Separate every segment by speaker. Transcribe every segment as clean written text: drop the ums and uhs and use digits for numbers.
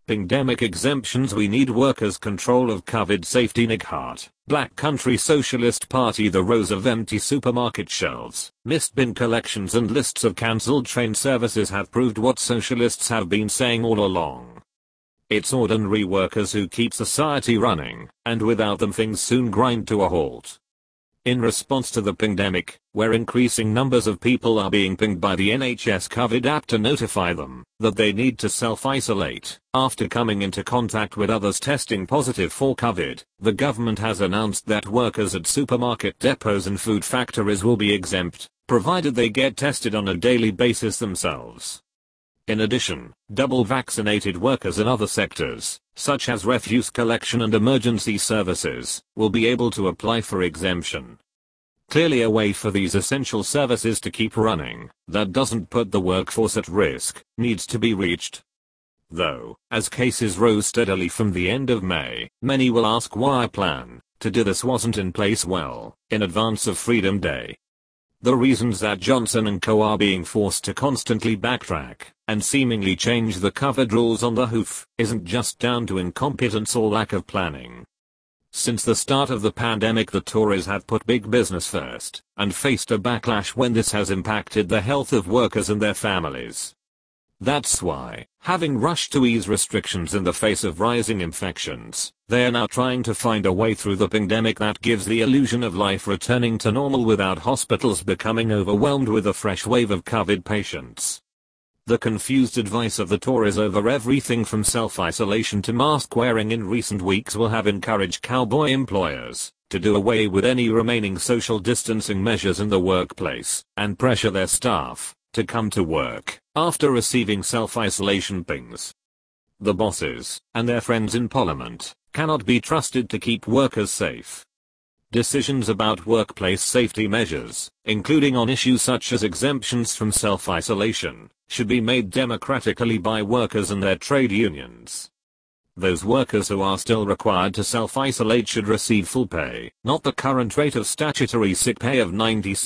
Speaker 1: Pandemic exemptions. We need workers' control of COVID safety. Nick Hart, Black Country Socialist Party. The rows of empty supermarket shelves, missed bin collections and lists of cancelled train services have proved what socialists have been saying all along. It's ordinary workers who keep society running, and without them things soon grind to a halt. In response to the pandemic, where increasing numbers of people are being pinged by the NHS COVID app to notify them that they need to self-isolate after coming into contact with others testing positive for COVID, the government has announced that workers at supermarket depots and food factories will be exempt, provided they get tested on a daily basis themselves. In addition, double vaccinated workers in other sectors, such as refuse collection and emergency services, will be able to apply for exemption. Clearly a way for these essential services to keep running, that doesn't put the workforce at risk, needs to be reached. Though, as cases rose steadily from the end of May, many will ask why a plan to do this wasn't in place well in advance of Freedom Day. The reasons that Johnson & Co are being forced to constantly backtrack and seemingly change the COVID rules on the hoof isn't just down to incompetence or lack of planning. Since the start of the pandemic, the Tories have put big business first and faced a backlash when this has impacted the health of workers and their families. That's why, having rushed to ease restrictions in the face of rising infections, they are now trying to find a way through the pandemic that gives the illusion of life returning to normal without hospitals becoming overwhelmed with a fresh wave of COVID patients. The confused advice of the Tories over everything from self-isolation to mask wearing in recent weeks will have encouraged cowboy employers to do away with any remaining social distancing measures in the workplace and pressure their staff to come to work after receiving self-isolation pings. The bosses and their friends in Parliament cannot be trusted to keep workers safe. Decisions about workplace safety measures, including on issues such as exemptions from self-isolation, should be made democratically by workers and their trade unions. Those workers who are still required to self-isolate should receive full pay, not the current rate of statutory sick pay of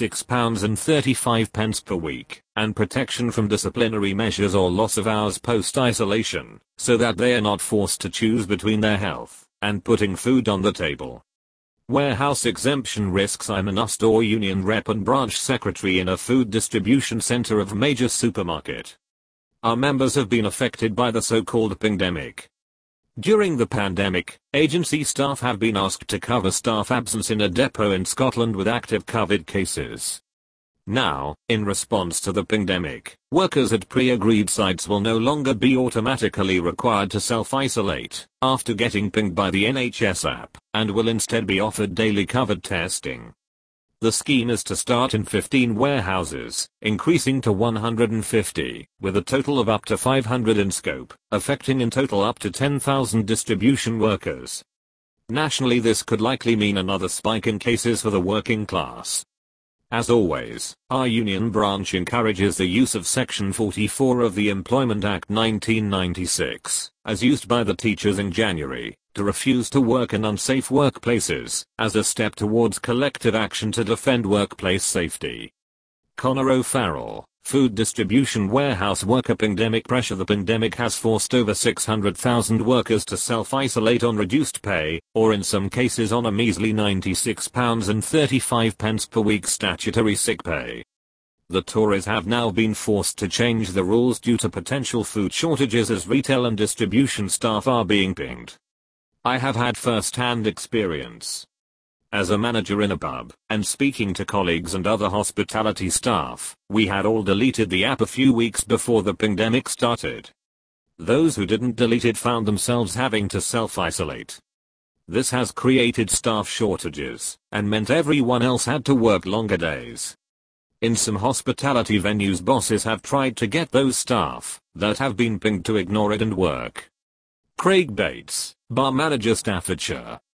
Speaker 1: £96.35 per week, and protection from disciplinary measures or loss of hours post-isolation, so that they are not forced to choose between their health and putting food on the table. Warehouse exemption risks. I'm an store union rep and branch secretary in a food distribution center of a major supermarket. Our members have been affected by the so-called pandemic. During the pandemic, agency staff have been asked to cover staff absence in a depot in Scotland with active COVID cases. Now, in response to the pandemic, workers at pre-agreed sites will no longer be automatically required to self-isolate after getting pinged by the NHS app, and will instead be offered daily COVID testing. The scheme is to start in 15 warehouses, increasing to 150, with a total of up to 500 in scope, affecting in total up to 10,000 distribution workers. Nationally, this could likely mean another spike in cases for the working class. As always, our union branch encourages the use of Section 44 of the Employment Act 1996, as used by the teachers in January, to refuse to work in unsafe workplaces, as a step towards collective action to defend workplace safety. Connor O'Farrell, food distribution warehouse worker. Pandemic pressure. The pandemic has forced over 600,000 workers to self-isolate on reduced pay, or in some cases on a measly £96.35 per week statutory sick pay. The Tories have now been forced to change the rules due to potential food shortages as retail and distribution staff are being pinged. I have had first-hand experience. As a manager in a pub, and speaking to colleagues and other hospitality staff, we had all deleted the app a few weeks before the pandemic started. Those who didn't delete it found themselves having to self-isolate. This has created staff shortages, and meant everyone else had to work longer days. In some hospitality venues, bosses have tried to get those staff that have been pinged to ignore it and work. Craig Bates, bar manager, Staffordshire,